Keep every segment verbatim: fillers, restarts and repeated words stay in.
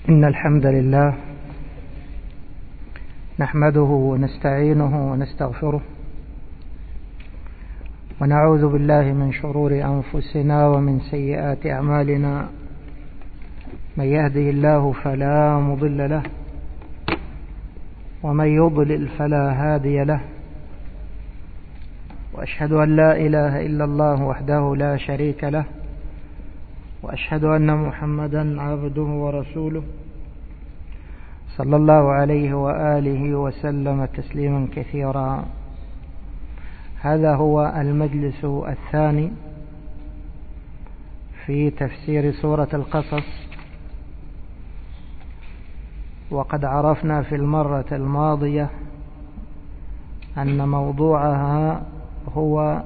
إن الحمد لله نحمده ونستعينه ونستغفره ونعوذ بالله من شرور أنفسنا ومن سيئات أعمالنا. من يهده الله فلا مضل له ومن يضلل فلا هادي له، وأشهد أن لا إله إلا الله وحده لا شريك له، وأشهد أن محمدا عبده ورسوله صلى الله عليه وآله وسلم تسليما كثيرا. هذا هو المجلس الثاني في تفسير سورة القصص، وقد عرفنا في المرة الماضية أن موضوعها هو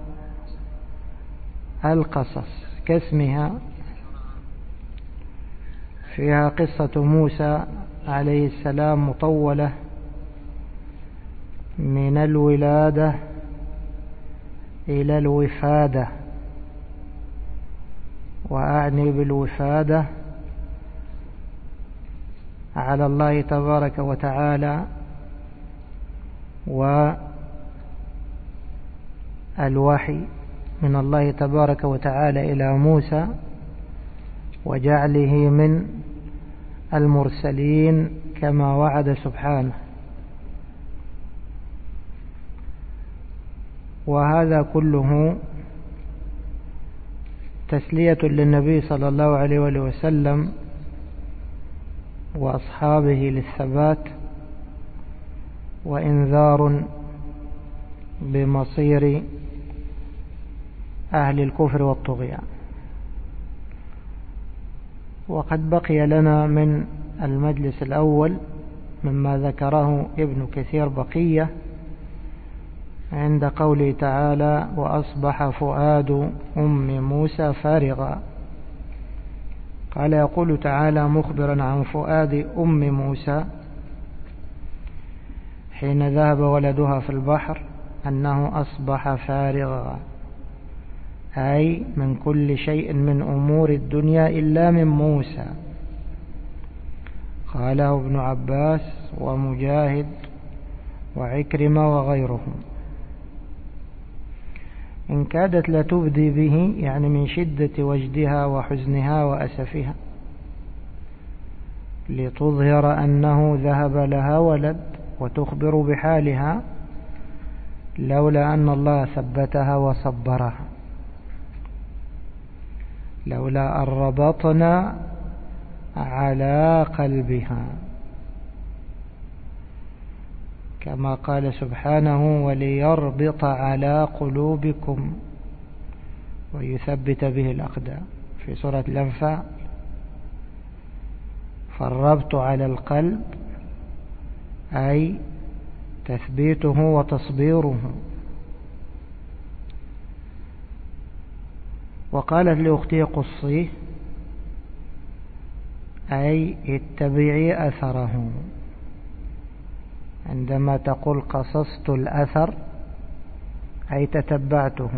القصص كاسمها. فيها قصة موسى عليه السلام مطولة من الولادة إلى الوفادة، وأعني بالوفادة على الله تبارك وتعالى والوحي من الله تبارك وتعالى إلى موسى وجعله من المرسلين كما وعد سبحانه. وهذا كله تسلية للنبي صلى الله عليه وآله وسلم وأصحابه للثبات، وإنذار بمصير أهل الكفر والطغيان. وقد بقي لنا من المجلس الأول مما ذكره ابن كثير بقية عند قوله تعالى: وأصبح فؤاد أم موسى فارغا. قال يقول تعالى مخبرا عن فؤاد أم موسى حين ذهب ولدها في البحر أنه أصبح فارغا، أي من كل شيء من أمور الدنيا إلا من موسى. قاله ابن عباس ومجاهد وعكرمة وغيرهم. إن كادت لتبدي به، يعني من شدة وجدها وحزنها وأسفها، لتظهر أنه ذهب لها ولد وتخبر بحالها، لولا أن الله ثبتها وصبرها، لولا أن ربطنا على قلبها، كما قال سبحانه: وليربط على قلوبكم ويثبت به الأقدام في سورة الأنفال. فالربط على القلب أي تثبيته وتصبيره. وقالت لأختي قصيه، أي اتبعي أثره. عندما تقول قصصت الأثر أي تتبعته،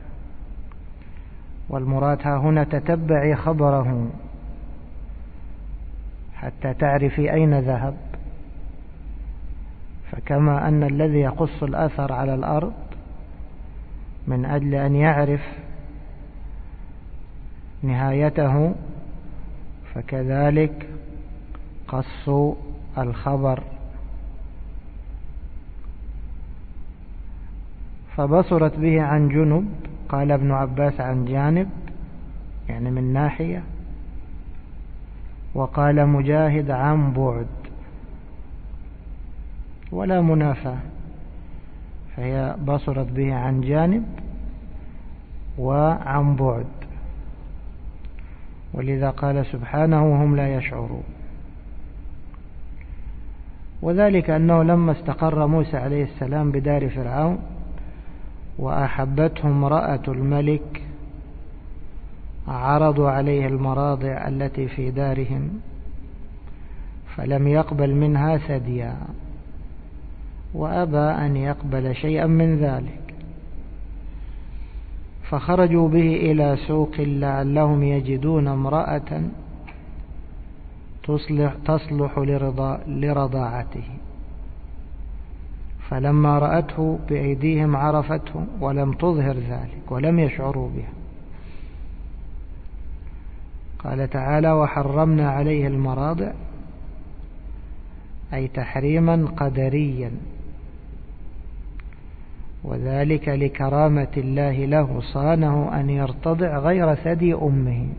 والمراد ها هنا تتبعي خبره حتى تعرفي أين ذهب. فكما أن الذي يقص الأثر على الأرض من أجل أن يعرف نهايته، فكذلك قص الخبر. فبصرت به عن جنب، قال ابن عباس عن جانب، يعني من ناحية، وقال مجاهد عن بعد، ولا منافاة، فهي بصرت به عن جانب وعن بعد. ولذا قال سبحانه: وهم لا يشعرون. وذلك أنه لما استقر موسى عليه السلام بدار فرعون وأحبته امرأة الملك، عرضوا عليه المراضع التي في دارهم، فلم يقبل منها ثديا، وأبى أن يقبل شيئا من ذلك. فخرجوا به إلى سوق لعلهم يجدون امرأة تصلح, تصلح لرضا لرضاعته، فلما رأته بأيديهم عرفته ولم تظهر ذلك ولم يشعروا بها. قال تعالى: وحرمنا عليه المراضع، أي تحريما قدريا، وذلك لكرامة الله له، صانه أن يرتضع غير ثدي أمه،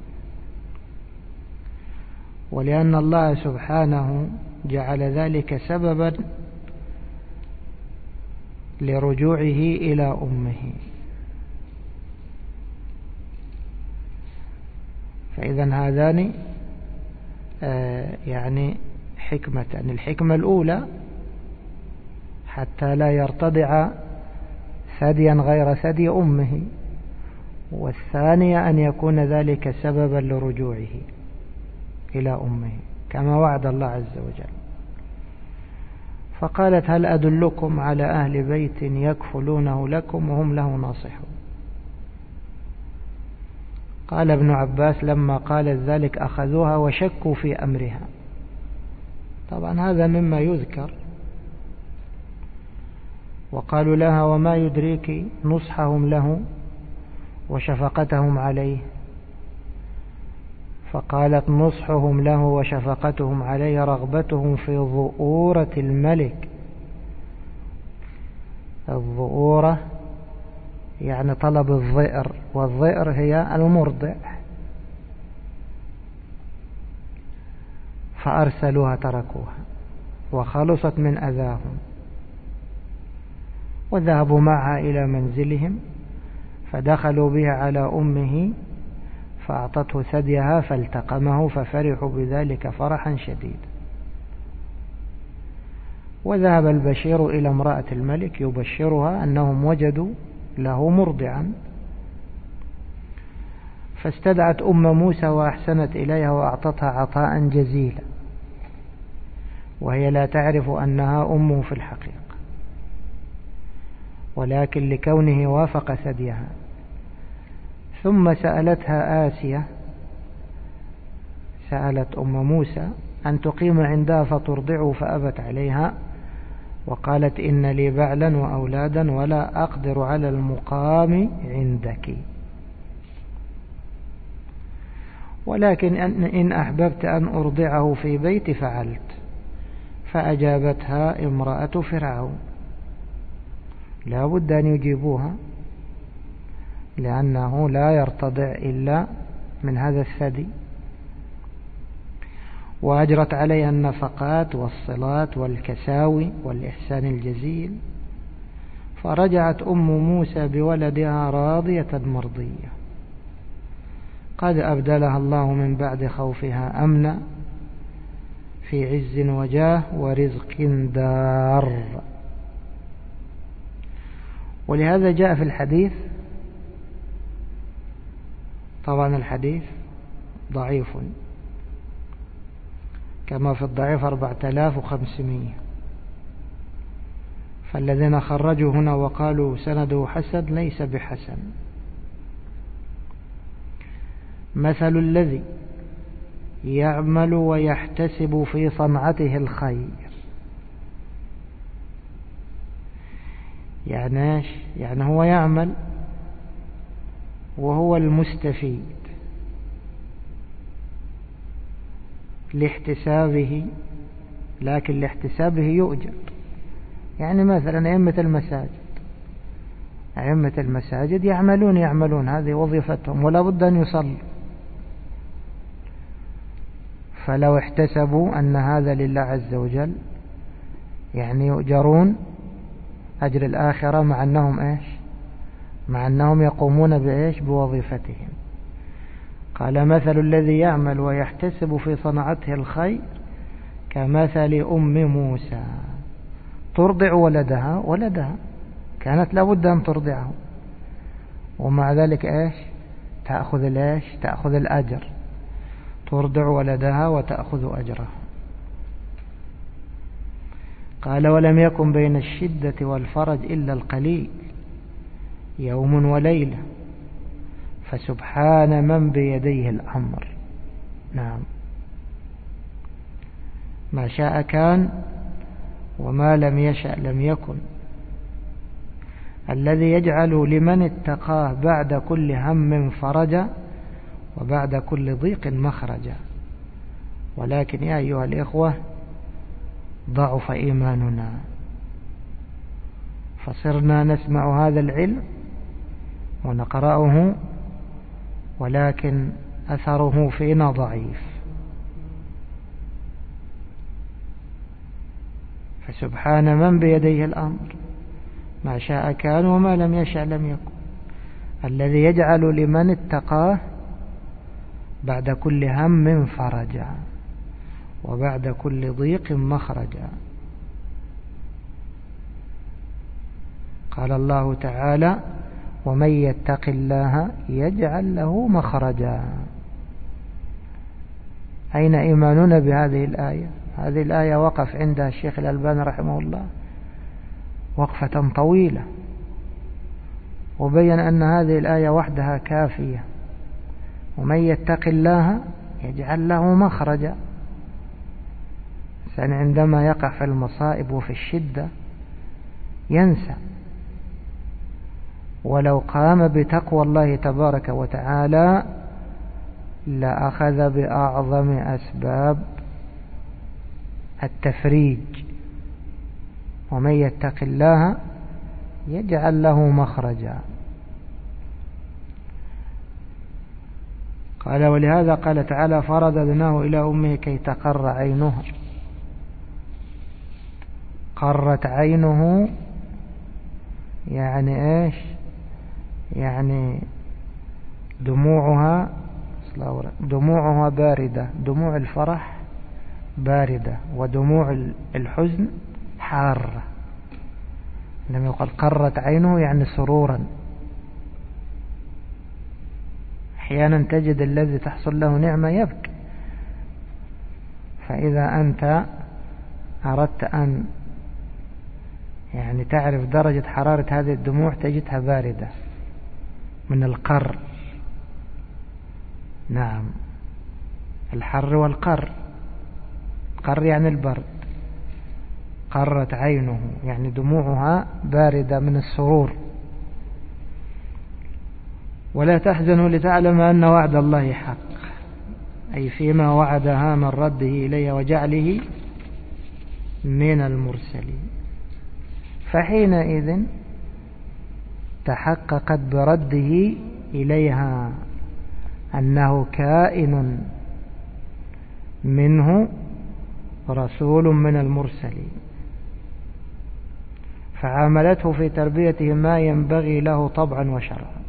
ولأن الله سبحانه جعل ذلك سببا لرجوعه إلى أمه. فإذا هذان آه يعني حكمة. الحكمة الأولى حتى لا يرتضع ثديا غير ثدي أمه، والثانية أن يكون ذلك سببا لرجوعه إلى أمه كما وعد الله عز وجل. فقالت: هل أدلكم على أهل بيت يكفلونه لكم وهم له ناصحون؟ قال ابن عباس: لما قالت ذلك أخذوها وشكوا في أمرها. طبعا هذا مما يذكر. وقالوا لها: وما يدريك نصحهم له وشفقتهم عليه؟ فقالت: نصحهم له وشفقتهم عليه رغبتهم في ظؤورة الملك. الظؤورة يعني طلب الظئر، والظئر هي المرضع. فأرسلوها تركوها وخلصت من أذاهم، وذهبوا معها إلى منزلهم، فدخلوا بها على أمه فأعطته ثديها فالتقمه، ففرحوا بذلك فرحا شديدا. وذهب البشير إلى امرأة الملك يبشرها أنهم وجدوا له مرضعا، فاستدعت أم موسى وأحسنت إليها وأعطتها عطاء جزيلا، وهي لا تعرف أنها أمه في الحقيقة، ولكن لكونه وافق ثديها. ثم سألتها آسية، سألت أم موسى أن تقيم عندها فترضعه، فأبت عليها وقالت: إن لي بعلا وأولادا ولا أقدر على المقام عندك، ولكن إن أحببت أن أرضعه في بيت فعلت. فأجابتها امرأة فرعون، لا بد أن يجيبوها، لأنه لا يرتضع إلا من هذا الثدي. وأجرت عليها النفقات والصلات والكساوي والإحسان الجزيل. فرجعت أم موسى بولدها راضية مرضية، قد أبدلها الله من بعد خوفها أمنا في عز وجاه ورزق دار. ولهذا جاء في الحديث، طبعا الحديث ضعيف كما في الضعيف أربعة آلاف وخمسمائة، فالذين خرجوا هنا وقالوا سنده حسن ليس بحسن. مثل الذي يعمل ويحتسب في صنعته الخير، يعني ايش؟ يعني هو يعمل وهو المستفيد لاحتسابه، لكن لاحتسابه يؤجر. يعني مثلا أئمة المساجد أئمة المساجد يعملون يعملون هذه وظيفتهم، ولا بد أن يصلوا، فلو احتسبوا أن هذا لله عز وجل يعني يؤجرون أجر الآخرة، مع أنهم إيش؟ مع أنهم يقومون بإيش؟ بوظيفتهم. قال: مثل الذي يعمل ويحتسب في صنعته الخير كمثل أم موسى ترضع ولدها ولدها كانت لابد أن ترضعه، ومع ذلك إيش؟ تأخذ الإيش؟ تأخذ الأجر، ترضع ولدها وتأخذ أجره. قال: ولم يكن بين الشدة والفرج إلا القليل، يوم وليلة، فسبحان من بيديه الأمر. نعم. ما شاء كان وما لم يشأ لم يكن. الذي يجعل لمن اتقاه بعد كل هم فرجا وبعد كل ضيق مخرجا. ولكن يا أيها الإخوة ضعف إيماننا، فصرنا نسمع هذا العلم ونقرأه ولكن أثره فينا ضعيف. فسبحان من بيديه الأمر، ما شاء كان وما لم يشأ لم يكن. الذي يجعل لمن اتقاه بعد كل هم فرجا وبعد كل ضيق مخرجا. قال الله تعالى: ومن يتق الله يجعل له مخرجا. أين إيماننا بهذه الآية؟ هذه الآية وقف عندها الشيخ الألباني رحمه الله وقفة طويلة، وبين أن هذه الآية وحدها كافية. ومن يتق الله يجعل له مخرجا. الإنسان عندما يقع في المصائب وفي الشدة ينسى، ولو قام بتقوى الله تبارك وتعالى لأخذ بأعظم أسباب التفريج. ومن يتق الله يجعل له مخرجا. قال: ولهذا قال تعالى: فرددناه إلى أمه كي تقر عينها. قرت عينه يعني إيش؟ يعني دموعها دموعها باردة، دموع الفرح باردة ودموع الحزن حارة. لما يقول قرت عينه يعني سرورا. أحيانا تجد الذي تحصل له نعمة يبكي، فإذا أنت أردت أن يعني تعرف درجة حرارة هذه الدموع تجدها باردة من القر. نعم، الحر والقر. قر يعني البرد. قرت عينه يعني دموعها باردة من السرور. ولا تحزنوا لتعلم أن وعد الله حق، أي فيما وعدها من رده إليه وجعله من المرسلين. فحينئذ تحققت برده إليها أنه كائن منه رسول من المرسلين، فعاملته في تربيته ما ينبغي له طبعا وشرعا.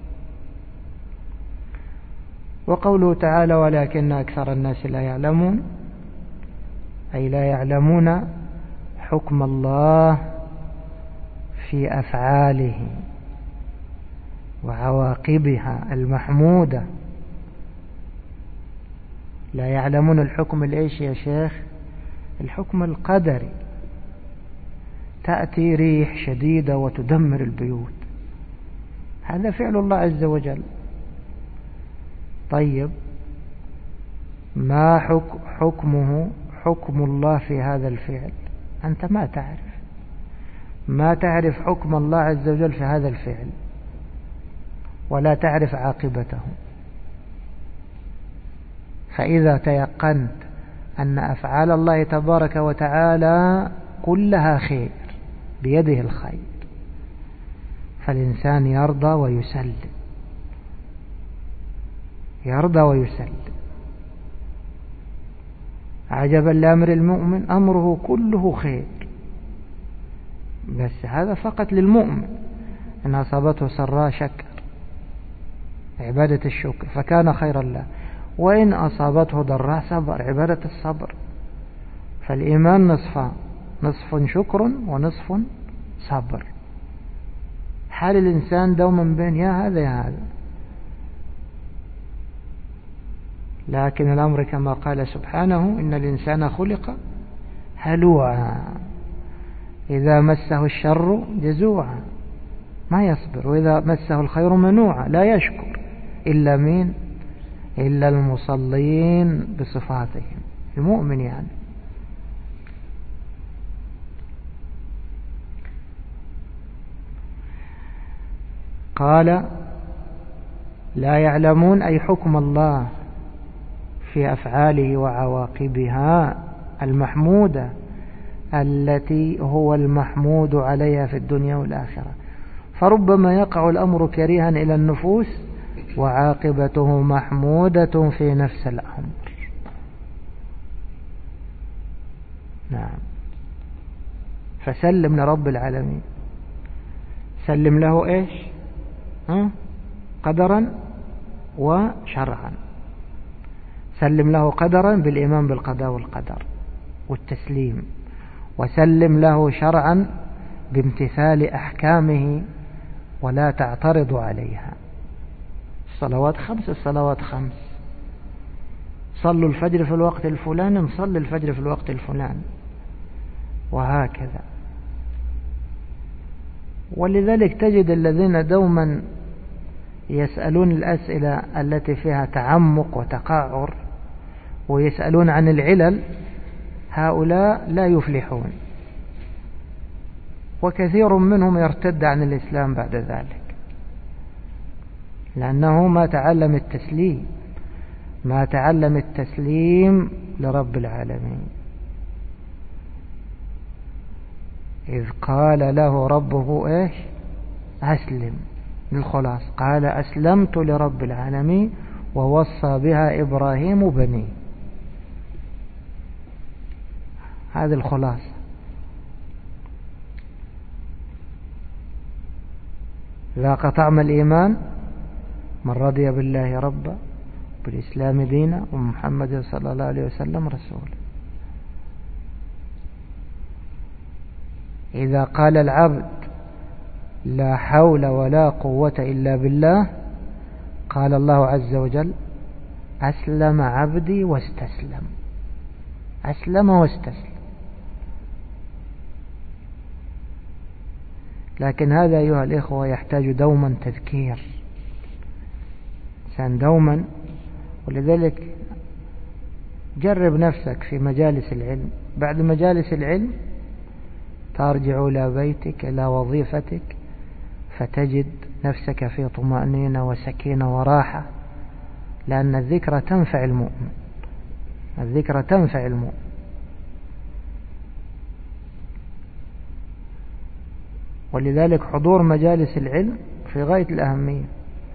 وقوله تعالى: ولكن أكثر الناس لا يعلمون، أي لا يعلمون حكم الله في أفعاله وعواقبها المحمودة. لا يعلمون الحكم الإيش يا شيخ؟ الحكم القدري. تأتي ريح شديدة وتدمر البيوت، هذا فعل الله عز وجل. طيب، ما حكمه حكم الله في هذا الفعل؟ أنت ما تعرف ما تعرف حكم الله عز وجل في هذا الفعل، ولا تعرف عاقبته. فإذا تيقنت أن أفعال الله تبارك وتعالى كلها خير، بيده الخير، فالإنسان يرضى ويسلم، يرضى ويسلم. عجبا لأمر المؤمن أمره كله خير، بس هذا فقط للمؤمن. إن أصابته سراء شكر، عبادة الشكر، فكان خيرا له. وإن أصابته ضراء صبر، عبادة الصبر. فالإيمان نصفان: نصف شكر ونصف صبر. حال الإنسان دوما بين يا هذا يا هذا. لكن الأمر كما قال سبحانه: إن الإنسان خلق هلوعا إذا مسه الشر جزوعا، ما يصبر، وإذا مسه الخير منوعا لا يشكر. إلا مين؟ إلا المصلين بصفاتهم، المؤمن يعني. قال لا يعلمون أي حكم الله في أفعاله وعواقبها المحمودة التي هو المحمود عليها في الدنيا والآخرة. فربما يقع الأمر كريها إلى النفوس وعاقبته محمودة في نفس الأمر. نعم. فسلم لرب العالمين، سلم له إيش؟ ها؟ قدرا وشرعا. سلم له قدرا بالإيمان بالقضاء والقدر والتسليم، وسلم له شرعا بامتثال أحكامه ولا تعترض عليها. الصلوات خمس، الصلوات خمس. صلوا الفجر في الوقت الفلاني، نصلي الفجر في الوقت الفلاني، وهكذا. ولذلك تجد الذين دوما يسألون الأسئلة التي فيها تعمق وتقعر ويسألون عن العلل، هؤلاء لا يفلحون، وكثير منهم يرتد عن الإسلام بعد ذلك، لأنه ما تعلم التسليم ما تعلم التسليم لرب العالمين. إذ قال له ربه إيش؟ أسلم. الخلاص قال أسلمت لرب العالمين ووصى بها إبراهيم بنيه. هذا الخلاص. ذاق طعم الإيمان من رضي بالله ربا بالإسلام دينا ومحمد صلى الله عليه وسلم رسولا. إذا قال العبد لا حول ولا قوة إلا بالله، قال الله عز وجل أسلم عبدي واستسلم. أسلم واستسلم. لكن هذا أيها الإخوة يحتاج دوما تذكير، إنسان دوما. ولذلك جرب نفسك في مجالس العلم، بعد مجالس العلم ترجع إلى بيتك إلى وظيفتك فتجد نفسك في طمأنينة وسكينة وراحة، لأن الذكرى تنفع المؤمن. الذكرى تنفع المؤمن. ولذلك حضور مجالس العلم في غاية الأهمية.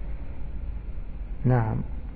نعم.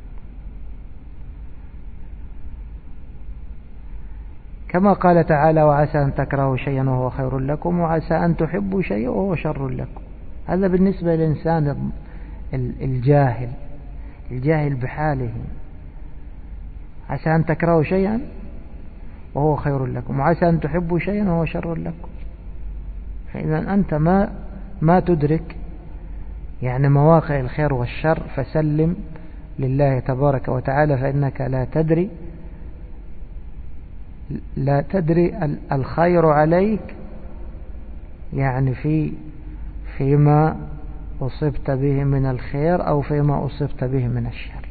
كما قال تعالى وعسى أن تكرهوا شيئا وهو خير لكم وعسى أن تحبوا شيئا وهو شر لكم. هذا بالنسبة للإنسان الجاهل الجاهل بحاله. عسى أن تكرهوا شيئا وهو خير لكم وعسى أن تحبوا شيئا وهو شر لكم. فإذا أنت ما ما تدرك يعني مواقع الخير والشر، فسلم لله تبارك وتعالى، فإنك لا تدري لا تدري الخير عليك يعني في فيما أصبت به من الخير أو فيما أصبت به من الشر.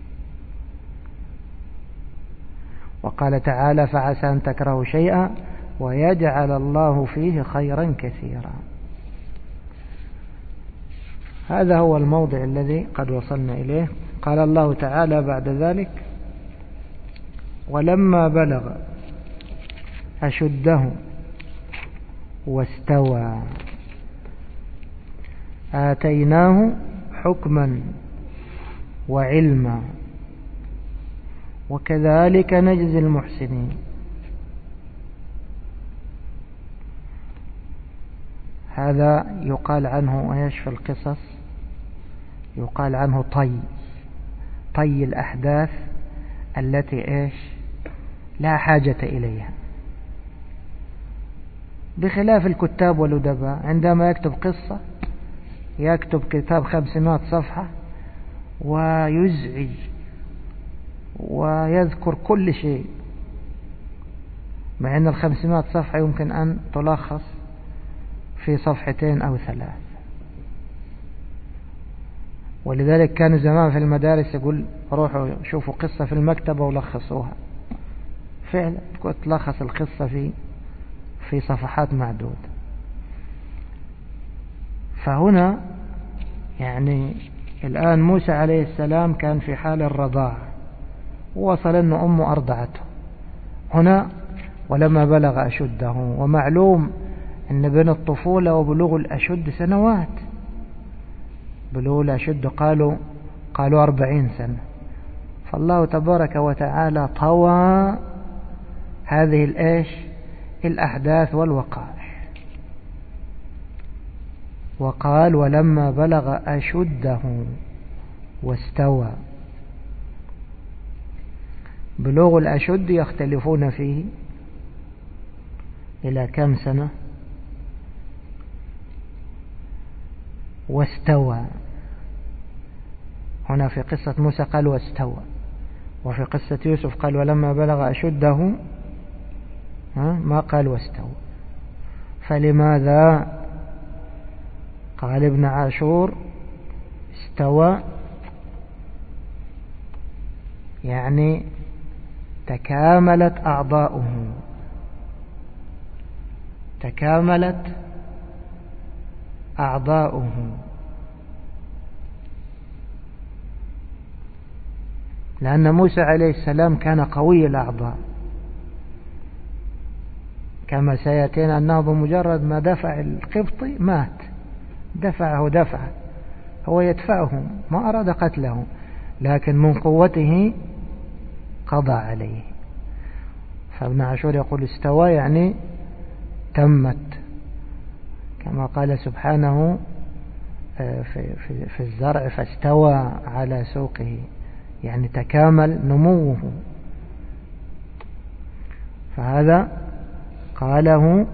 وقال تعالى فعسى أن تكرهوا شيئا ويجعل الله فيه خيرا كثيرا. هذا هو الموضع الذي قد وصلنا إليه. قال الله تعالى بعد ذلك ولما بلغ أشده واستوى آتيناه حكما وعلما وكذلك نجزي المحسنين. هذا يقال عنه ايش في القصص؟ يقال عنه طي طي الأحداث التي ايش لا حاجة إليها، بخلاف الكتاب والأدباء عندما يكتب قصة يكتب كتاب خمسمائة صفحة ويزعج ويذكر كل شيء، مع أن الخمسمائة صفحة يمكن أن تلخص في صفحتين أو ثلاث. ولذلك كانوا زمان في المدارس يقول روحوا شوفوا قصة في المكتبة ولخصوها. فعلا كنت تلخص القصة في في صفحات معدودة. فهنا يعني الآن موسى عليه السلام كان في حال الرضاعة، ووصل أن أمه أرضعته هنا ولما بلغ أشده، ومعلوم أن بين الطفولة وبلوغ الأشد سنوات، بلوغ الأشد قالوا قالوا أربعين سنة. فالله تبارك وتعالى طوى هذه الإيش الأحداث والوقائع، وقال ولما بلغ أشده واستوى. بلوغ الأشد يختلفون فيه إلى كم سنة، واستوى هنا في قصة موسى قال واستوى، وفي قصة يوسف قال ولما بلغ أشده ما قال واستوى. فلماذا؟ قال ابن عاشور استوى يعني تكاملت أعضاؤه، تكاملت أعضاؤه، لأن موسى عليه السلام كان قوي الأعضاء، كما سيأتينا أنه بمجرد ما دفع القبطي مات، دفعه دفع، هو يدفعه ما أراد قتله، لكن من قوته قضى عليه. فابن عاشور يقول استوى يعني تمت، كما قال سبحانه في, في, في الزرع فاستوى على سوقه، يعني تكامل نموه. فهذا قاله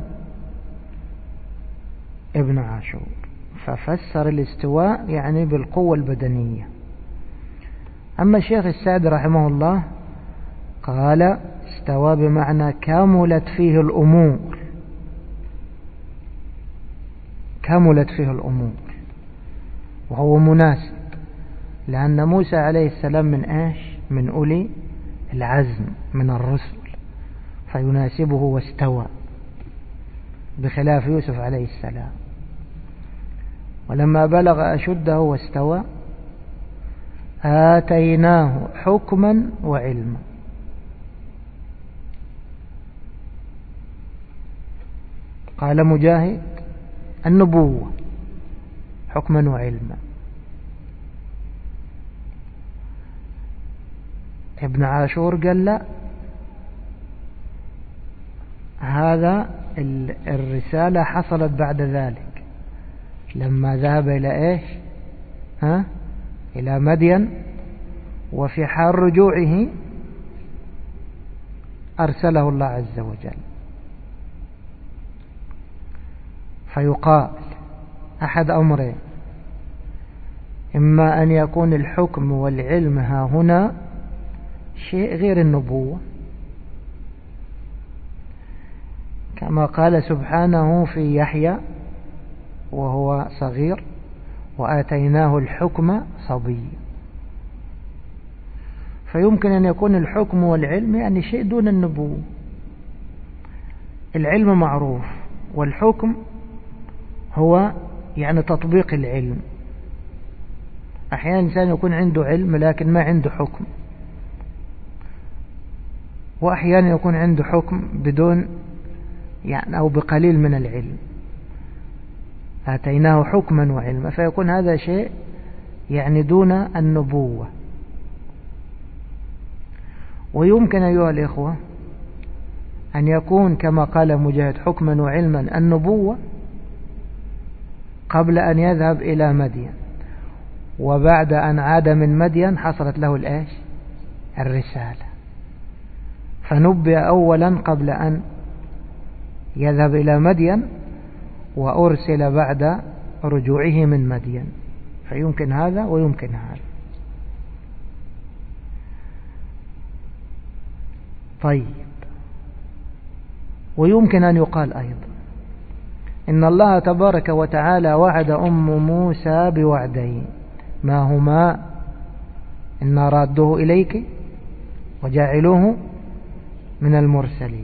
ابن عاشور، ففسر الاستواء يعني بالقوة البدنية. أما الشيخ السعدي رحمه الله قال استوى بمعنى كملت فيه الأمور، كملت فيه الأمور، وهو مناسب، لأن موسى عليه السلام من إيش؟ من أولي العزم من الرسل، فيناسبه واستوى، بخلاف يوسف عليه السلام. ولما بلغ أشده واستوى آتيناه حكما وعلما. قال مجاهد النبوة حكما وعلما. ابن عاشور قال لا، هذا الرسالة حصلت بعد ذلك لما ذهب إلى إيش ها؟ إلى مدين، وفي حال رجوعه أرسله الله عز وجل. فيقال أحد أمرين، إما أن يكون الحكم والعلم ها هنا شيء غير النبوة، كما قال سبحانه في يحيى وهو صغير وآتيناه الحكم صبيا. فيمكن أن يكون الحكم والعلم يعني شيء دون النبوة. العلم معروف، والحكم هو يعني تطبيق العلم. أحيانا إنسان يكون عنده علم لكن ما عنده حكم، وأحيانا يكون عنده حكم بدون يعني أو بقليل من العلم. آتيناه حكما وعلما، فيكون هذا شيء يعني دون النبوة. ويمكن أيها الإخوة أن يكون كما قال مجاهد حكما وعلما النبوة قبل أن يذهب إلى مدين، وبعد أن عاد من مدين حصلت له الآش الرسالة، فنبئ أولا قبل أن يذهب إلى مدين، وأرسل بعد رجوعه من مدين. فيمكن هذا ويمكن هذا. طيب، ويمكن أن يقال أيضا إن الله تبارك وتعالى وعد أم موسى بوعدين، ما هما؟ إنا رادوه إليك وجاعلوه من المرسلين.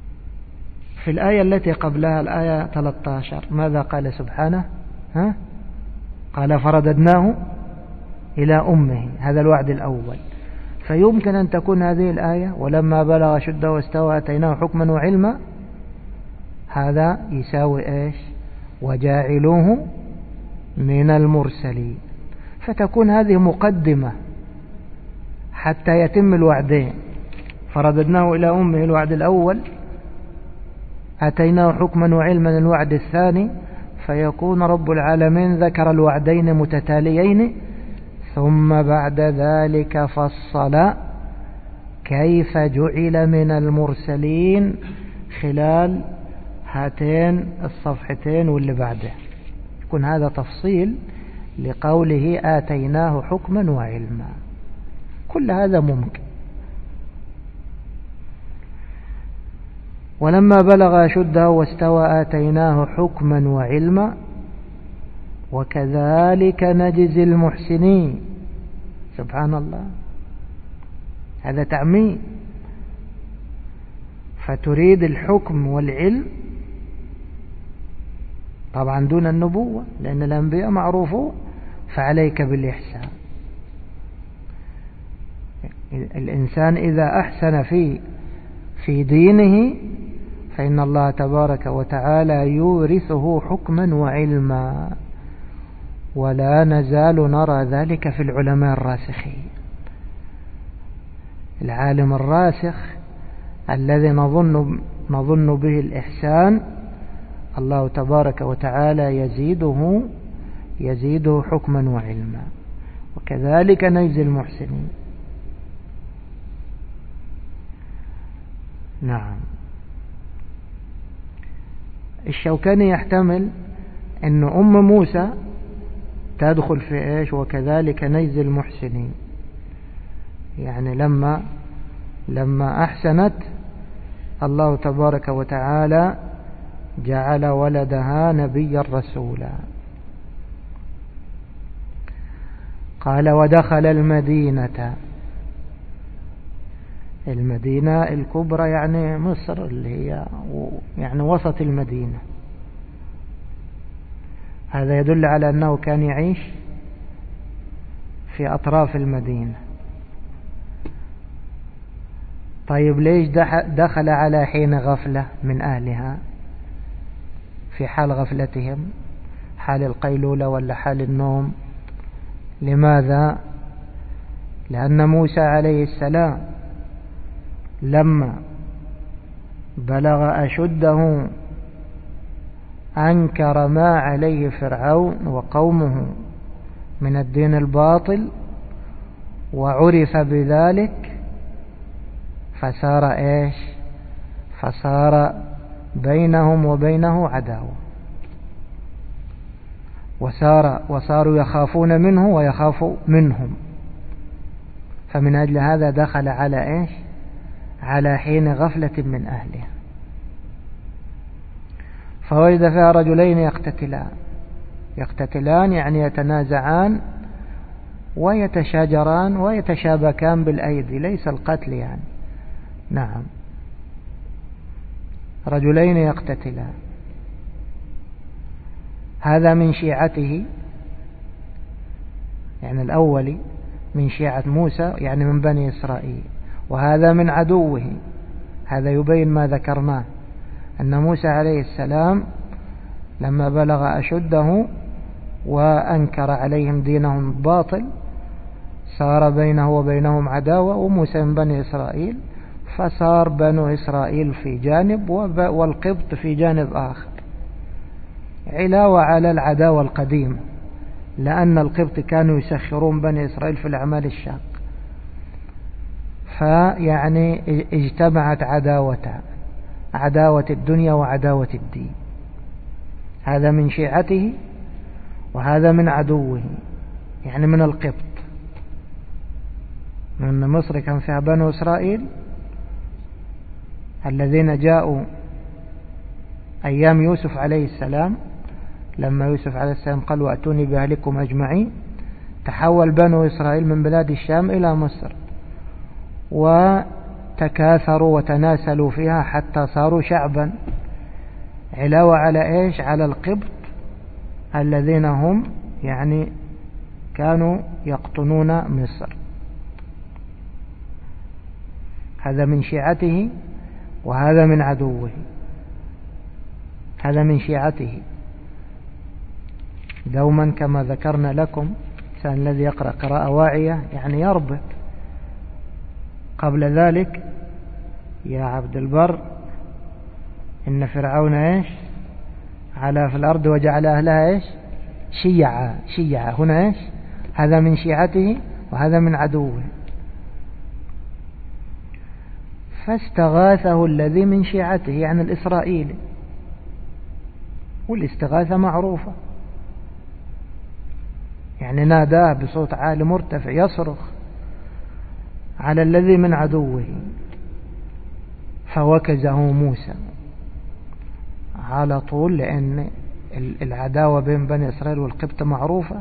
في الآية التي قبلها الآية ثلاثة عشر ماذا قال سبحانه؟ ها؟ قال فرددناه إلى أمه، هذا الوعد الأول. فيمكن أن تكون هذه الآية ولما بلغ شده واستوى آتيناه حكما وعلما، هذا يساوي إيش؟ وجاعلوه من المرسلين. فتكون هذه مقدمة حتى يتم الوعدين، فرددناه إلى أمه الوعد الأول، آتيناه حكما وعلما الوعد الثاني، فيكون رب العالمين ذكر الوعدين متتاليين، ثم بعد ذلك فصل كيف جعل من المرسلين خلال هاتين الصفحتين واللي بعده. يكون هذا تفصيل لقوله آتيناه حكما وعلما. كل هذا ممكن. ولما بلغ أشده واستوى آتيناه حكما وعلما وكذلك نجزي المحسنين. سبحان الله، هذا تعميم. فتريد الحكم والعلم طبعا دون النبوة، لأن الأنبياء معروفون، فعليك بالإحسان. الإنسان إذا أحسن في في دينه فإن الله تبارك وتعالى يورثه حكما وعلما، ولا نزال نرى ذلك في العلماء الراسخين. العالم الراسخ الذي نظن نظن به الإحسان، الله تبارك وتعالى يزيده يزيده حكما وعلما، وكذلك نجزي المحسنين. نعم. الشوكاني يحتمل أن أم موسى تدخل في إيش؟ وكذلك نجزي المحسنين. يعني لما لما أحسنت الله تبارك وتعالى جعل ولدها نبيا رسولا. قال ودخل المدينة. المدينة الكبرى يعني مصر، اللي هي يعني وسط المدينة. هذا يدل على أنه كان يعيش في أطراف المدينة. طيب ليش دخل على حين غفلة من أهلها، في حال غفلتهم، حال القيلولة ولا حال النوم؟ لماذا؟ لأن موسى عليه السلام لما بلغ أشده أنكر ما عليه فرعون وقومه من الدين الباطل، وعرف بذلك، فصار إيش؟ فصار بينهم وبينه عداوة، وصار وصاروا يخافون منه ويخاف منهم. فمن أجل هذا دخل على إيش؟ على حين غفلة من أهله. فوجد فيها رجلين يقتتلان. يقتتلان يعني يتنازعان ويتشاجران ويتشابكان بالأيدي، ليس القتل يعني. نعم، رجلين يقتتلان. هذا من شيعته، يعني الأول من شيعة موسى، يعني من بني إسرائيل، وهذا من عدوه. هذا يبين ما ذكرناه، أن موسى عليه السلام لما بلغ أشده وأنكر عليهم دينهم الباطل صار بينه وبينهم عداوة، وموسى من بني إسرائيل، فصار بنو إسرائيل في جانب والقبط في جانب آخر، علاوة على العداوة القديمة، لأن القبط كانوا يسخرون بني إسرائيل في الأعمال الشاقة. فيعني اجتمعت عداوتان، عداوة الدنيا وعداوة الدين. هذا من شيعته وهذا من عدوه، يعني من القبط. من مصر كان فيها بنو إسرائيل الذين جاءوا أيام يوسف عليه السلام، لما يوسف عليه السلام قال وأتوني بأهلكم أجمعين، تحول بنو إسرائيل من بلاد الشام إلى مصر، وتكاثروا وتناسلوا فيها حتى صاروا شعبا، علاوة على إيش؟ على القبط الذين هم يعني كانوا يقطنون مصر. هذا من شيعته وهذا من عدوه. هذا من شيعته دوما كما ذكرنا لكم، الإنسان الذي يقرأ قراءة واعية يعني يربط. قبل ذلك يا عبد البر إن فرعون إيش علا في الأرض وجعل أهلها إيش شيعا. شيعا هنا إيش هذا من شيعته وهذا من عدوه. فاستغاثه الذي من شيعته يعني الإسرائيلي، والاستغاثة معروفة، يعني ناداه بصوت عالي مرتفع يصرخ على الذي من عدوه. فوكزه موسى على طول، لأن العداوة بين بني إسرائيل والقبط معروفة،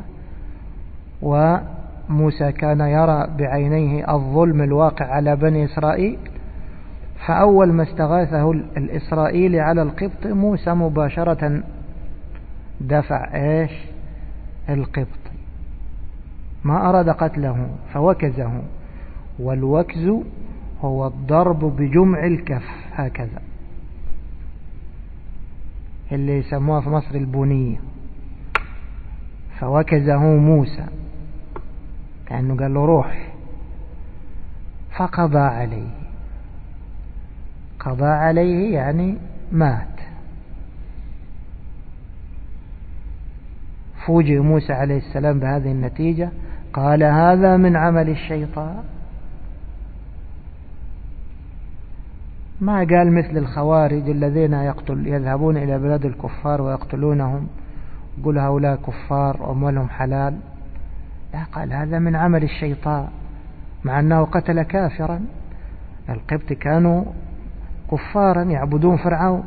وموسى كان يرى بعينيه الظلم الواقع على بني إسرائيل. فأول ما استغاثه الإسرائيلي على القبط موسى مباشرة دفع إيش القبط، ما أراد قتله فوكزه. والوكز هو الضرب بجمع الكف هكذا، اللي يسموها في مصر البنية. فوكزه موسى كأنه قال له روح، فقضى عليه. قضى عليه يعني مات. فوجئ موسى عليه السلام بهذه النتيجة، قال هذا من عمل الشيطان. ما قال مثل الخوارج الذين يقتل يذهبون إلى بلاد الكفار ويقتلونهم، يقول هؤلاء كفار وأموالهم حلال. لا، قال هذا من عمل الشيطان، مع أنه قتل كافرا. القبط كانوا كفارا يعبدون فرعون،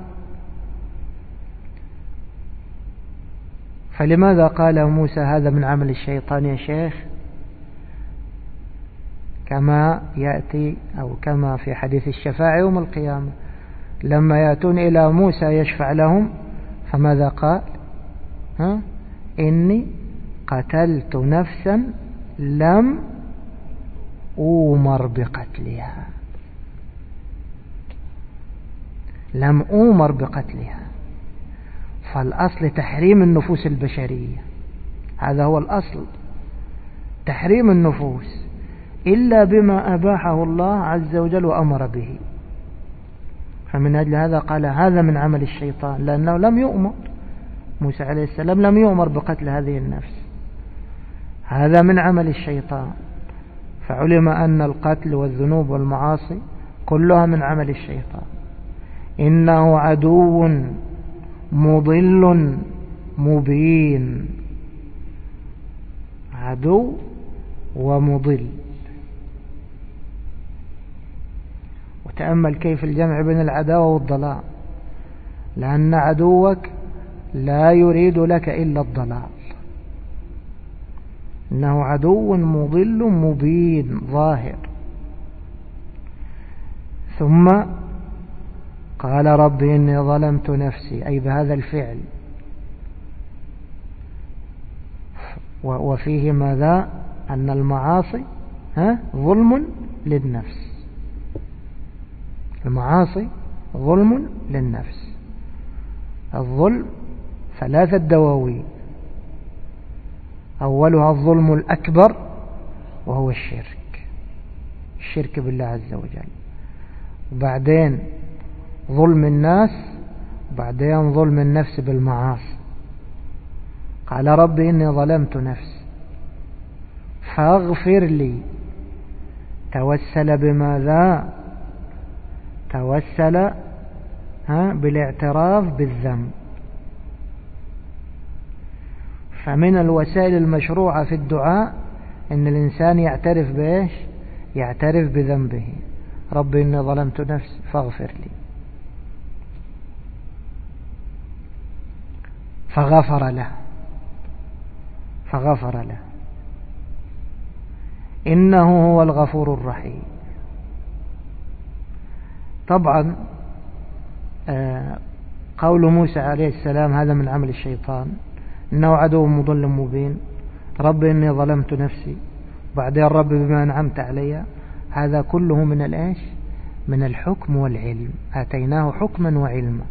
فلماذا قال موسى هذا من عمل الشيطان يا شيخ؟ كما يأتي أو كما في حديث الشفاعة يوم القيامة، لما يأتون إلى موسى يشفع لهم فماذا قال؟ ها؟ إني قتلت نفسا لم أومر بقتلها. لم أومر بقتلها. فالأصل تحريم النفوس البشرية، هذا هو الأصل، تحريم النفوس إلا بما أباحه الله عز وجل وأمر به. فمن أجل هذا قال هذا من عمل الشيطان، لأنه لم يؤمر، موسى عليه السلام لم يؤمر بقتل هذه النفس، هذا من عمل الشيطان. فعلم أن القتل والذنوب والمعاصي كلها من عمل الشيطان. إنه عدو مضل مبين. عدو ومضل. وتأمل كيف الجمع بين العداوة والضلال، لأن عدوك لا يريد لك إلا الضلال. إنه عدو مضل مبين ظاهر. ثم قال رب إني ظلمت نفسي، أي بهذا الفعل. وفيه ماذا؟ أن المعاصي ها ظلم للنفس. المعاصي ظلم للنفس. الظلم ثلاثة دواوين، أولها الظلم الأكبر وهو الشرك، الشرك بالله عز وجل، وبعدين ظلم الناس، وبعدين ظلم النفس بالمعاصي. قال رب إني ظلمت نفسي فاغفر لي. توسل بماذا؟ توسل ها بالاعتراف بالذنب. فمن الوسائل المشروعة في الدعاء أن الإنسان يعترف بإيش؟ يعترف بذنبه. رب إني ظلمت نفسي فاغفر لي. فغفر له. فغفر له. إنه هو الغفور الرحيم. طبعا قول موسى عليه السلام هذا من عمل الشيطان إنه عدو مضل مبين، رب إني ظلمت نفسي، بعدين رب بما أنعمت علي. هذا كله من الإيش؟ من الحكم والعلم، آتيناه حكما وعلما.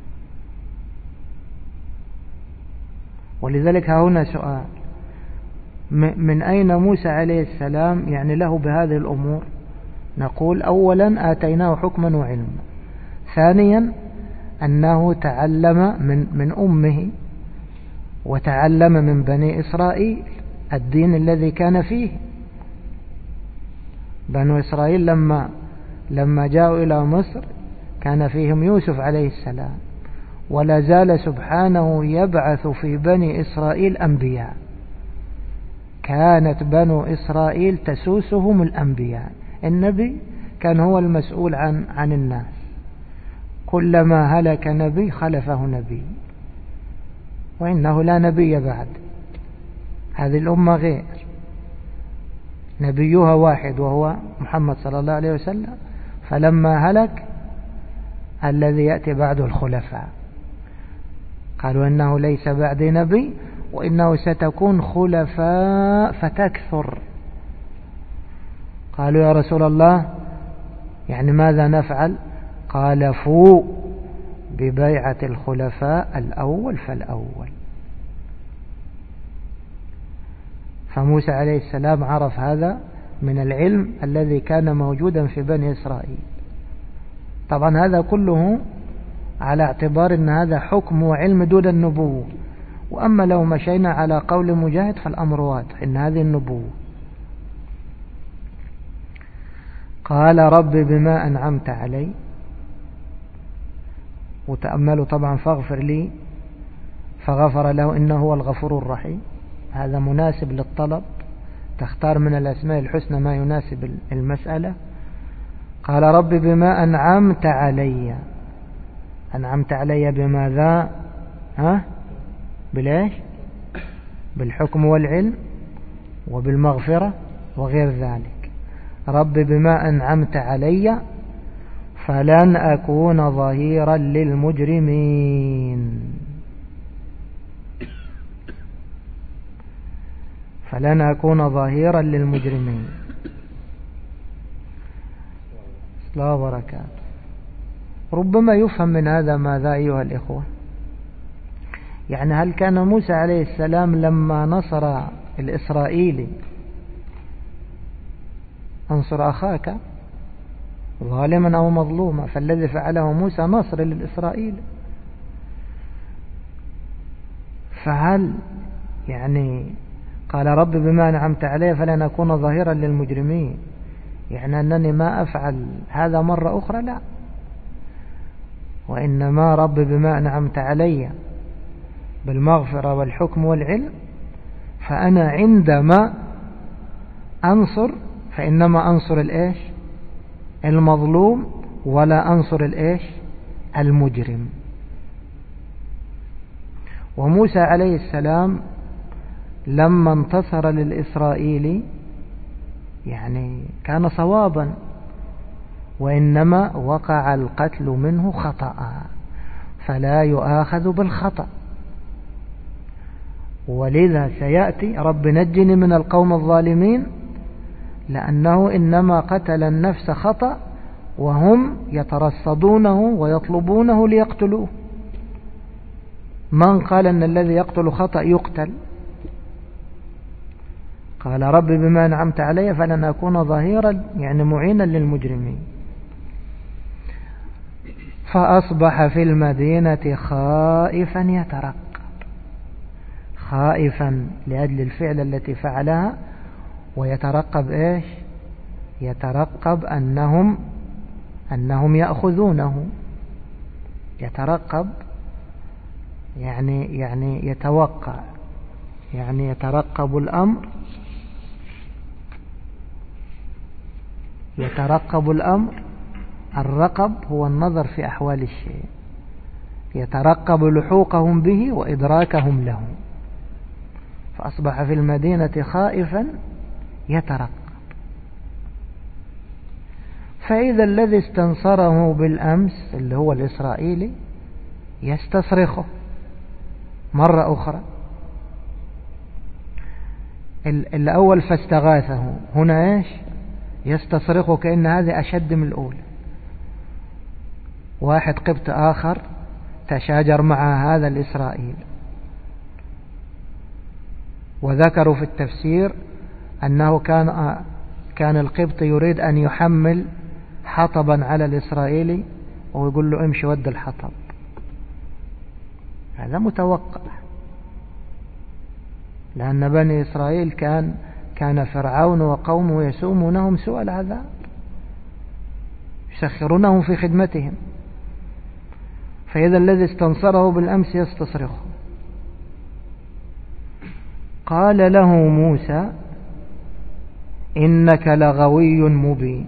ولذلك هنا سؤال، من أين موسى عليه السلام يعني له بهذه الأمور؟ نقول أولا آتيناه حكما وعلما، ثانيا أنه تعلم من, من أمه وتعلم من بني إسرائيل الدين الذي كان فيه. بنو إسرائيل لما لما جاءوا إلى مصر كان فيهم يوسف عليه السلام، ولا زال سبحانه يبعث في بني إسرائيل أنبياء، كانت بنو إسرائيل تسوسهم الأنبياء. النبي كان هو المسؤول عن عن الناس، كلما هلك نبي خلفه نبي، وإنه لا نبي بعد. هذه الأمة غير، نبيها واحد وهو محمد صلى الله عليه وسلم، فلما هلك الذي يأتي بعده الخلفاء. قالوا إنه ليس بعد نبي وإنه ستكون خلفاء فتكثر. قالوا يا رسول الله يعني ماذا نفعل؟ قال فو ببيعة الخلفاء الأول فالأول. فموسى عليه السلام عرف هذا من العلم الذي كان موجودا في بني إسرائيل. طبعا هذا كله على اعتبار أن هذا حكم وعلم دون النبوة، وأما لو مشينا على قول مجاهد فالأمر واضح إن هذه النبوة. قال رب بما أنعمت علي، وتأملوا طبعا فاغفر لي، فغفر له إنه هو الغفور الرحيم. هذا مناسب للطلب، تختار من الأسماء الحسنى ما يناسب المسألة. قال رب بما أنعمت علي، أنعمت علي بماذا؟ ها؟ بالإيش؟ بالحكم والعلم وبالمغفرة وغير ذلك. رب بما أنعمت علي فلن أكون ظهيرا للمجرمين، فلن أكون ظهيرا للمجرمين. لا بركات. ربما يفهم من هذا ماذا أيها الإخوة؟ يعني هل كان موسى عليه السلام لما نصر الإسرائيلي انصر أخاك ظالما أو مظلوما، فالذي فعله موسى نصر للإسرائيل، فهل يعني قال رب بما أنعمت علي فلن أكون ظهيرا للمجرمين يعني أنني ما أفعل هذا مرة أخرى؟ لا، وإنما رب بما أنعمت علي بالمغفرة والحكم والعلم، فأنا عندما أنصر فإنما أنصر الإيش؟ المظلوم، ولا أنصر الإيش؟ المجرم. وموسى عليه السلام لما انتصر للإسرائيلي يعني كان صوابا، وإنما وقع القتل منه خطأ، فلا يؤاخذ بالخطأ. ولذا سيأتي رب نجني من القوم الظالمين، لأنه إنما قتل النفس خطأ وهم يترصدونه ويطلبونه ليقتلوه. من قال أن الذي يقتل خطأ يقتل؟ قال رب بما أنعمت علي فلن أكون ظهيرا يعني معينا للمجرمين. فأصبح في المدينة خائفا يترقب، خائفا لأجل الفعل التي فعلها، ويترقب إيش؟ يترقب أنهم أنهم يأخذونه، يترقب يعني يعني يتوقع، يعني يترقب الأمر، يترقب الأمر. الرقب هو النظر في أحوال الشيء، يترقب لحوقهم به وإدراكهم له. فأصبح في المدينة خائفا يترقب، فإذا الذي استنصره بالأمس اللي هو الإسرائيلي يستصرخه مرة أخرى، الأول فاستغاثه، هنا إيش يستصرخه كأن هذه أشد من الأولى. واحد قبط آخر تشاجر مع هذا الإسرائيل، وذكروا في التفسير أنه كان كان القبط يريد أن يحمل حطبا على الإسرائيلي ويقول له امشي ود الحطب. هذا متوقع، لأن بني إسرائيل كان كان فرعون وقومه يسومونهم سوء العذاب، يسخرونهم في خدمتهم، فإذا الذي استنصره بالأمس يستصرخه. قال له موسى إنك لغوي مبين،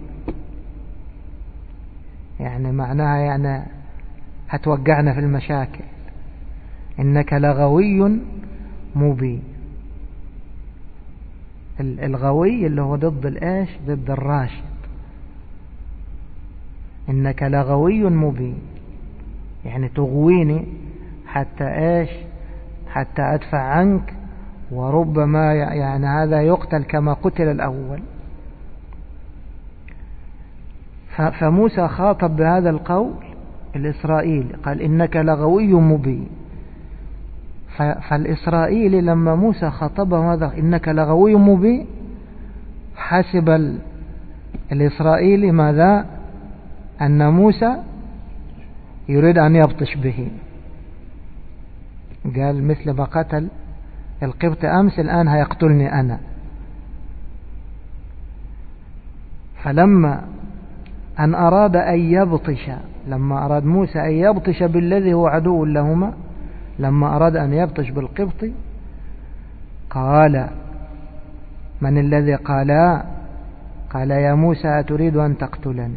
يعني معناها يعني هتوقعنا في المشاكل. إنك لغوي مبين، الغوي اللي هو ضد الإيش؟ ضد الراشد. إنك لغوي مبين يعني تغويني حتى إيش؟ حتى أدفع عنك، وربما يعني هذا يقتل كما قتل الأول. فموسى خاطب بهذا القول الإسرائيلي، قال إنك لغوي مبين. فالإسرائيلي لما موسى خاطبه هذا إنك لغوي مبين، حسب الإسرائيلي ماذا؟ أن موسى يريد أن يبطش به. قال مثل ما قتل القبط أمس الآن هيقتلني أنا. فلما أن أراد أن يبطش، لما أراد موسى أن يبطش بالذي هو عدو لهما، لما أراد أن يبطش بالقبط قال من الذي قال؟ قال يا موسى أتريد أن تقتلني.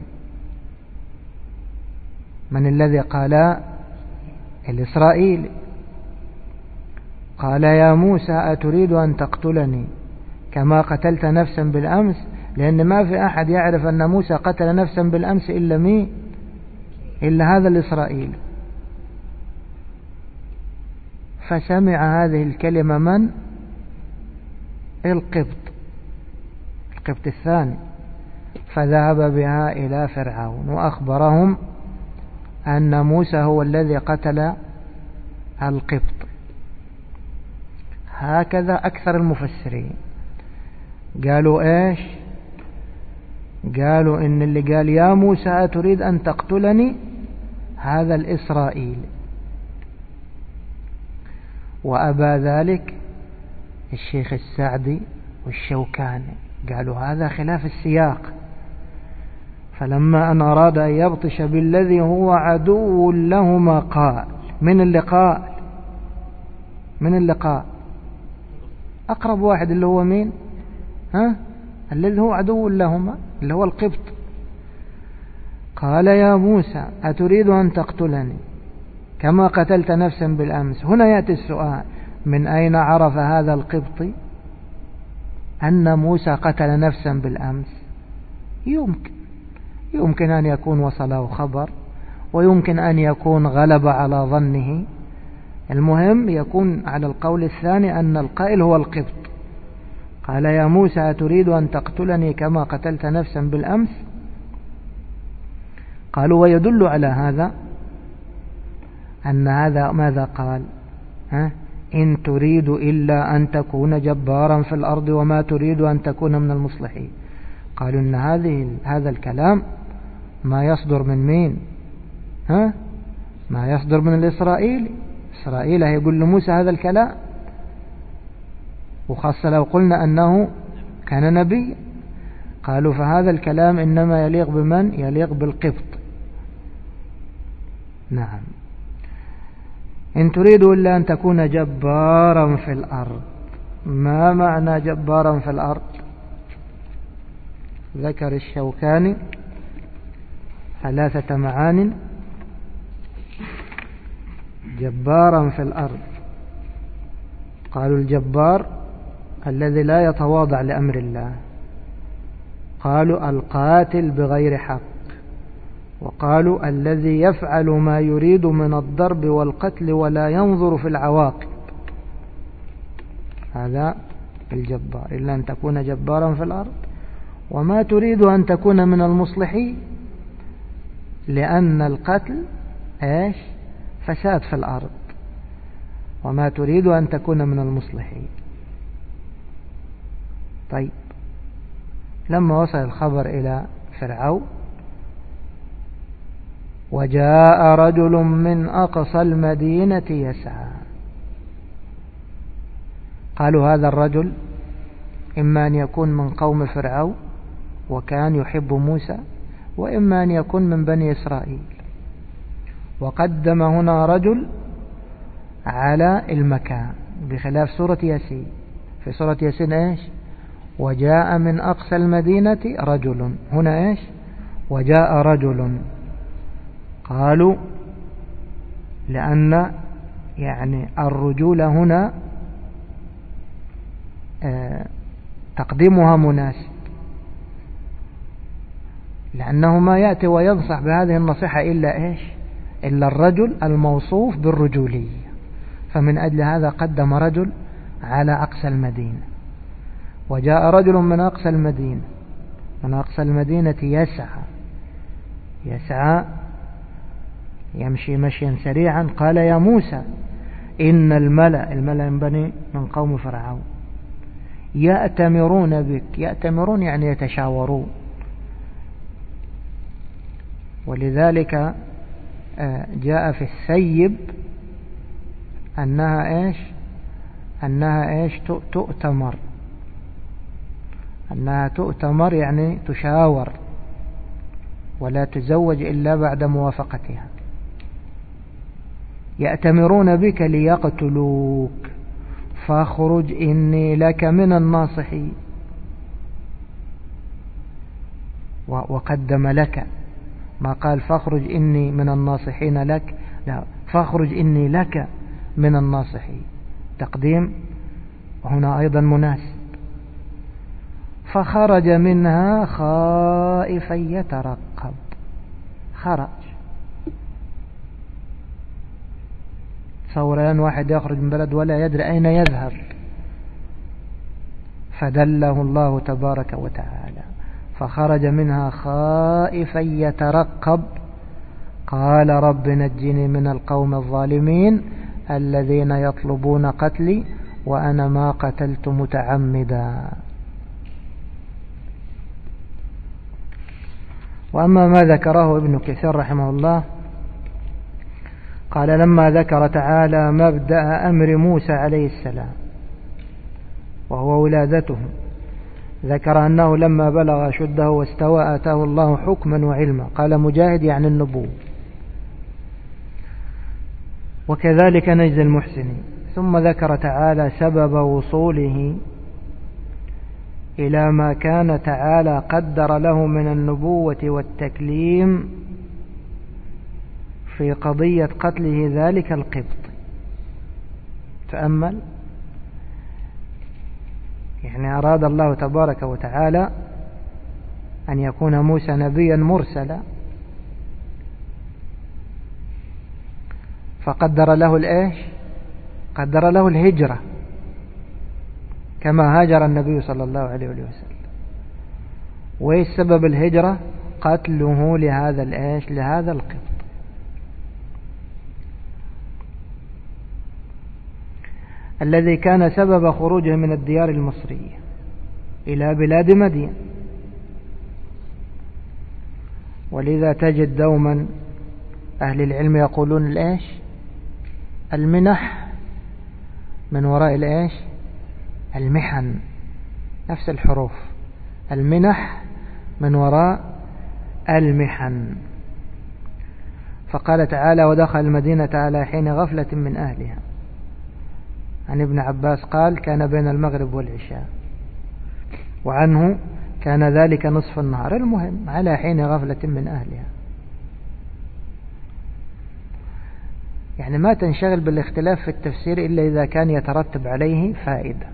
من الذي قال؟ الإسرائيلي. قال يا موسى أتريد أن تقتلني كما قتلت نفسا بالأمس، لأن ما في أحد يعرف أن موسى قتل نفسا بالأمس إلا مين؟ إلا هذا الإسرائيلي. فسمع هذه الكلمة من؟ القبط، القبط الثاني، فذهب بها إلى فرعون وأخبرهم أن موسى هو الذي قتل القبط. هكذا أكثر المفسرين قالوا إيش؟ قالوا إن اللي قال يا موسى أتريد أن تقتلني هذا الإسرائيلي، وأبى ذلك الشيخ السعدي والشوكاني، قالوا هذا خلاف السياق. فلما أن أراد أن يبطش بالذي هو عدو لهما قال، من اللي قال؟ من اللي قال؟ أقرب واحد اللي هو مين؟ ها؟ الذي هو عدو لهما اللي هو القبط. قال يا موسى أتريد أن تقتلني كما قتلت نفسا بالأمس. هنا يأتي السؤال، من أين عرف هذا القبطي أن موسى قتل نفسا بالأمس؟ يمكن يمكن أن يكون وصله خبر، ويمكن أن يكون غلب على ظنه. المهم يكون على القول الثاني أن القائل هو القبط. قال يا موسى أتريد أن تقتلني كما قتلت نفسا بالأمس. قالوا ويدل على هذا أن هذا ماذا قال؟ ها؟ إن تريد إلا أن تكون جبارا في الأرض وما تريد أن تكون من المصلحين. قالوا إن هذه هذا الكلام ما يصدر من مين؟ ها؟ ما يصدر من الإسرائيلي. إسرائيل هيقول لموسى هذا الكلام، وخاصة لو قلنا أنه كان نبي. قالوا فهذا الكلام إنما يليق بمن؟ يليق بالقبط. نعم. إن تريد إلا أن تكون جبارا في الأرض. ما معنى جبارا في الأرض؟ ذكر الشوكاني ثلاثة معان. جبارا في الأرض، قالوا الجبار الذي لا يتواضع لأمر الله، قالوا القاتل بغير حق، وقالوا الذي يفعل ما يريد من الضرب والقتل ولا ينظر في العواقب، هذا الجبار إلا أن تكون جبارا في الأرض، وما تريد أن تكون من المصلحين، لأن القتل إيش؟ فساد في الأرض، وما تريد أن تكون من المصلحين. طيب، لما وصل الخبر إلى فرعون: وجاء رجل من أقصى المدينة يسعى. قالوا هذا الرجل إما أن يكون من قوم فرعون وكان يحب موسى، وإما أن يكون من بني إسرائيل. وقدم هنا رجل على المكان، بخلاف سورة ياسين. في سورة ياسين إيش؟ وجاء من أقصى المدينة رجل. هنا إيش؟ وجاء رجل. قالوا لأن يعني الرجولة هنا تقديمها مناسب، لأنه ما يأتي وينصح بهذه النصيحة إلا إيش؟ إلا الرجل الموصوف بالرجولية، فمن أجل هذا قدم رجل على أقصى المدينة. وجاء رجل من أقصى المدينة، من أقصى المدينة يسعى. يسعى يمشي مشيا سريعا. قال يا موسى إن الملأ، الملأ من بني من قوم فرعون، يأتمرون بك. يأتمرون يعني يتشاورون، ولذلك جاء في الثيب أنها إيش؟ أنها إيش؟ تؤتمر. أنها تؤتمر يعني تشاور، ولا تزوج إلا بعد موافقتها. يأتمرون بك ليقتلوك فاخرج إني لك من الناصحين. وقدم لك، ما قال فاخرج إني من الناصحين لك، لا، فاخرج إني لك من الناصحين. تقديم هنا أيضا مناسب. فخرج منها خائفا يترقب. خرج. تصوران واحد يخرج من بلد ولا يدري أين يذهب، فدله الله تبارك وتعالى. فخرج منها خائفا يترقب. قال رب نجني من القوم الظالمين الذين يطلبون قتلي وأنا ما قتلت متعمدا. وأما ما ذكره ابن كثير رحمه الله، قال لما ذكر تعالى مبدأ أمر موسى عليه السلام وهو ولادته، ذكر أنه لما بلغ شده واستوى آتاه الله حكما وعلما. قال مجاهد يعني النبوة، وكذلك نجزي المحسنين. ثم ذكر تعالى سبب وصوله إلى ما كان تعالى قدر له من النبوة والتكليم في قضية قتله ذلك القبط. تأمل، يعني أراد الله تبارك وتعالى أن يكون موسى نبيا مرسلا، فقدر له الإيش؟ قدر له الهجرة كما هاجر النبي صلى الله عليه وسلم. وإيش سبب الهجرة؟ قتله لهذا الإيش؟ لهذا القبط. الذي كان سبب خروجه من الديار المصرية إلى بلاد مدين. ولذا تجد دوما أهل العلم يقولون الإيش؟ المنح من وراء الإيش؟ المحن، نفس الحروف، المنح من وراء المحن. فقال تعالى ودخل المدينة على حين غفلة من أهلها. عن ابن عباس قال كان بين المغرب والعشاء، وعنه كان ذلك نصف النهار. المهم على حين غفلة من أهلها، يعني ما تنشغل بالاختلاف في التفسير إلا إذا كان يترتب عليه فائدة.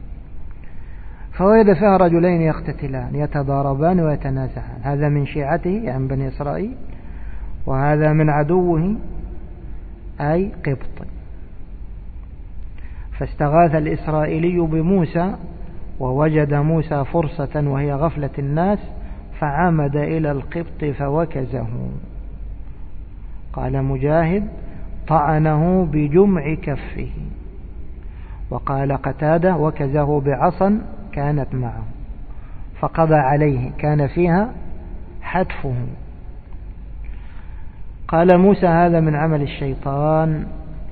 فوجد فيها رجلين يقتتلان يتضاربان ويتنازعان، هذا من شيعته يعني بني إسرائيل، وهذا من عدوه أي قبط. فاستغاث الإسرائيلي بموسى ووجد موسى فرصة وهي غفلة الناس فعمد إلى القبط فوكزه. قال مجاهد طعنه بجمع كفه. وقال قتادة وكزه بعصا كانت معه فقضى عليه كان فيها حتفه. قال موسى هذا من عمل الشيطان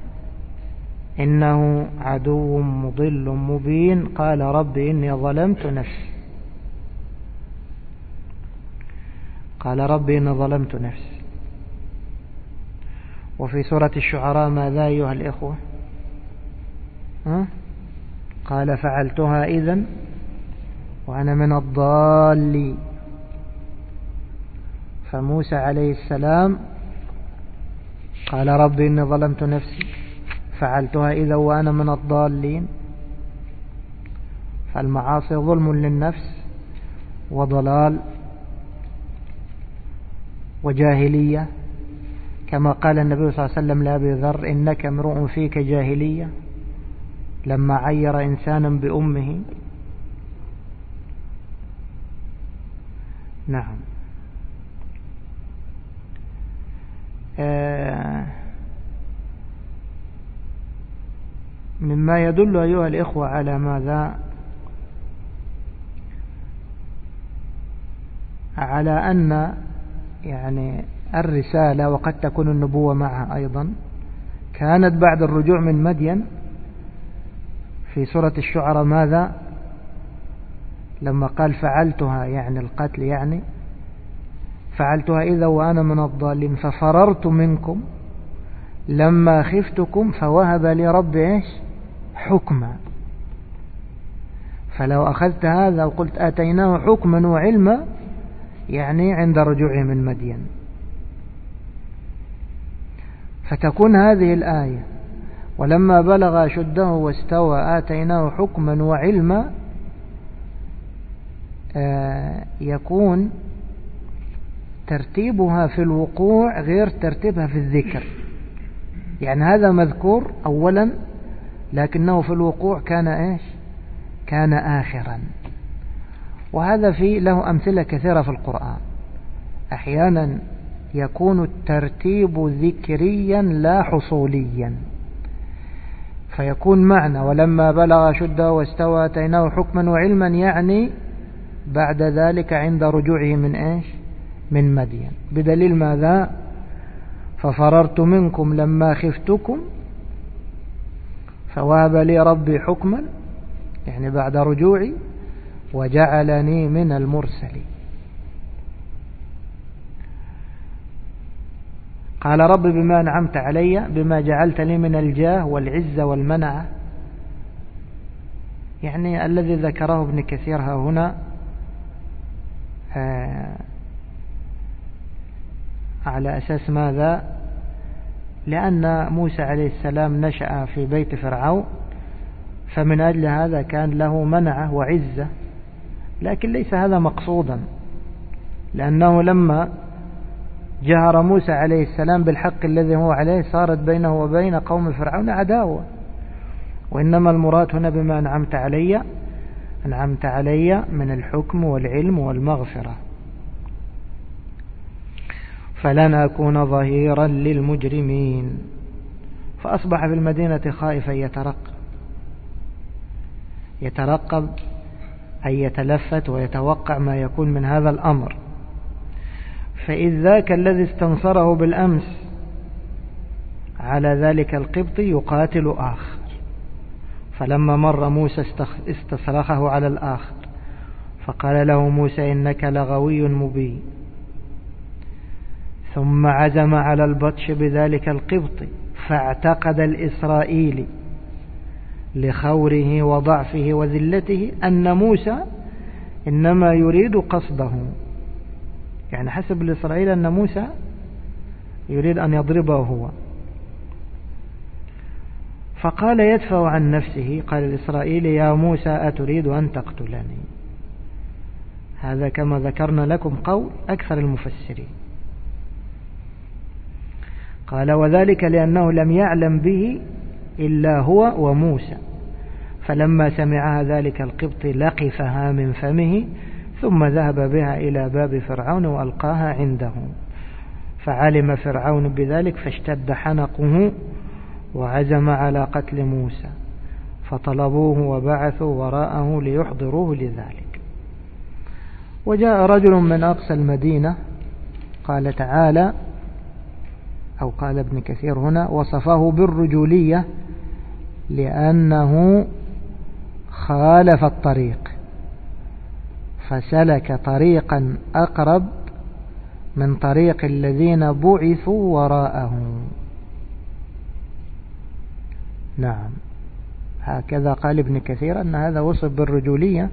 إنه عدو مضل مبين. قال رب إني ظلمت نفسي قال رب إني ظلمت نفسي. وفي سورة الشعراء ماذا أيها الإخوة؟ ها؟ قال فعلتها إذن وأنا من الضالين. فموسى عليه السلام قال رب إني ظلمت نفسي فعلتها إذا وأنا من الضالين. فالمعاصي ظلم للنفس وضلال وجاهلية، كما قال النبي صلى الله عليه وسلم لأبي ذر إنك امرؤ فيك جاهلية لما عير إنسانا بأمه. نعم. آه مما يدل أيها الإخوة على ماذا؟ على أن يعني الرسالة وقد تكون النبوة معها أيضا كانت بعد الرجوع من مدين. في سورة الشعراء ماذا لما قال فعلتها يعني القتل، يعني فعلتها إذا وأنا من الضالين ففررت منكم لما خفتكم فوهب لي ربي إيش حكما. فلو أخذت هذا وقلت آتيناه حكما وعلما يعني عند رجوعه من مدين، فتكون هذه الآية ولما بلغ أشده واستوى آتيناه حكما وعلما آه يكون ترتيبها في الوقوع غير ترتيبها في الذكر. يعني هذا مذكور أولا لكنه في الوقوع كان إيش كان آخرا. وهذا في له أمثلة كثيرة في القرآن. أحيانا يكون الترتيب ذكريا لا حصوليا، فيكون معنى ولما بلغ شده واستوى آتيناه حكما وعلما يعني بعد ذلك عند رجوعه من إيش من مدين. بدليل ماذا ففررت منكم لما خفتكم فوهب لي ربي حكما يعني بعد رجوعي وجعلني من المرسلين. قال رب بما أنعمت علي بما جعلت لي من الجاه والعزة والمنعة. يعني الذي ذكره ابن كثير ها هنا آه على أساس ماذا؟ لأن موسى عليه السلام نشأ في بيت فرعون فمن أجل هذا كان له منعة وعزة، لكن ليس هذا مقصودا، لأنه لما جهر موسى عليه السلام بالحق الذي هو عليه صارت بينه وبين قوم فرعون عداوة. وإنما المراد هنا بما أنعمت علي أنعمت علي من الحكم والعلم والمغفرة فلن أكون ظهيرا للمجرمين. فأصبح في المدينة خائفا يترقب يترقب أي يتلفت ويتوقع ما يكون من هذا الأمر. فإذ ذاك الذي استنصره بالأمس على ذلك القبط يقاتل آخر، فلما مر موسى استصرخه على الآخر فقال له موسى إنك لغوي مبين، ثم عزم على البطش بذلك القبط فاعتقد الإسرائيلي لخوره وضعفه وذلته أن موسى إنما يريد قصده، يعني حسب الإسرائيل أن موسى يريد أن يضربه هو. فقال يدفع عن نفسه، قال الإسرائيلي يا موسى أتريد أن تقتلني. هذا كما ذكرنا لكم قول أكثر المفسرين. قال وذلك لأنه لم يعلم به إلا هو وموسى، فلما سمعها ذلك القبط لقفها من فمه ثم ذهب بها إلى باب فرعون وألقاها عنده. فعلم فرعون بذلك فاشتد حنقه وعزم على قتل موسى، فطلبوه وبعثوا وراءه ليحضروه لذلك. وجاء رجل من أقصى المدينة، قال تعالى أو قال ابن كثير هنا وصفه بالرجولية لأنه خالف الطريق، فسلك طريقا أقرب من طريق الذين بعثوا وراءه. نعم، هكذا قال ابن كثير أن هذا وصف بالرجولية،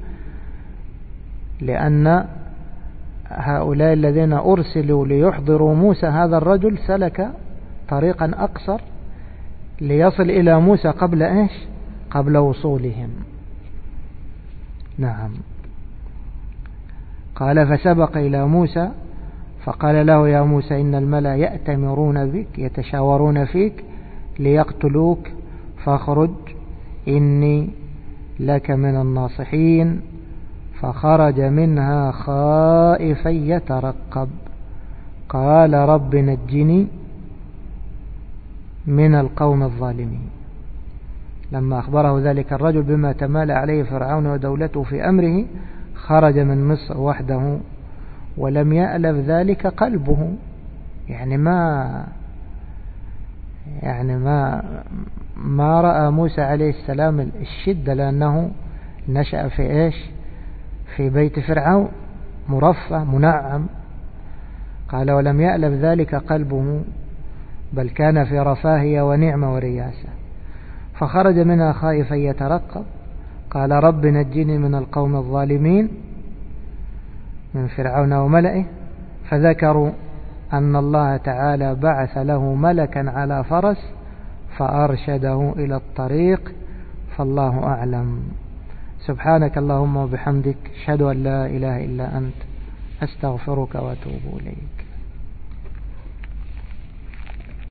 لأن هؤلاء الذين أرسلوا ليحضروا موسى هذا الرجل سلك طريقا أقصر ليصل إلى موسى قبل إيش؟ قبل وصولهم. نعم. قال فسبق إلى موسى فقال له يا موسى إن الملأ يأتمرون بك يتشاورون فيك ليقتلوك فاخرج إني لك من الناصحين. فخرج منها خائفا يترقب قال رب نجني من القوم الظالمين. لما أخبره ذلك الرجل بما تمال عليه فرعون ودولته في أمره خرج من مصر وحده ولم يألف ذلك قلبه، يعني ما يعني ما ما رأى موسى عليه السلام الشدة، لأنه نشأ في إيش؟ في بيت فرعون مرفه منعم. قال ولم يألف ذلك قلبه بل كان في رفاهية ونعمة ورياسة. فخرج منها خائفا يترقب قال رب نجني من القوم الظالمين من فرعون وملئه. فذكروا أن الله تعالى بعث له ملكا على فرس فأرشده إلى الطريق، فالله أعلم. سبحانك اللهم وبحمدك أشهد أن لا إله إلا أنت أستغفرك وأتوب إليك.